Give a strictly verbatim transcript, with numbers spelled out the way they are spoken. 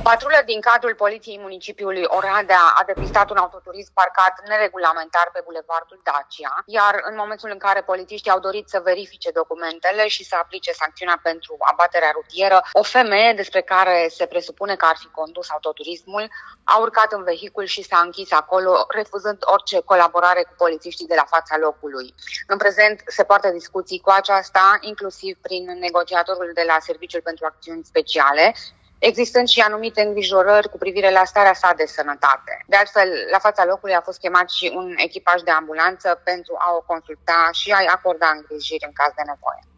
O patrulă din cadrul Poliției Municipiului Oradea a depistat un autoturism parcat neregulamentar pe bulevardul Dacia, iar în momentul în care polițiștii au dorit să verifice documentele și să aplice sancțiunea pentru abaterea rutieră, o femeie despre care se presupune că ar fi condus autoturismul a urcat în vehicul și s-a închis acolo, refuzând orice colaborare cu polițiștii de la fața locului. În prezent se poartă discuții cu aceasta, inclusiv prin negociatorul de la Serviciul pentru Acțiuni Speciale, existând și anumite îngrijorări cu privire la starea sa de sănătate. De altfel, la fața locului a fost chemat și un echipaj de ambulanță pentru a o consulta și a-i acorda îngrijiri în caz de nevoie.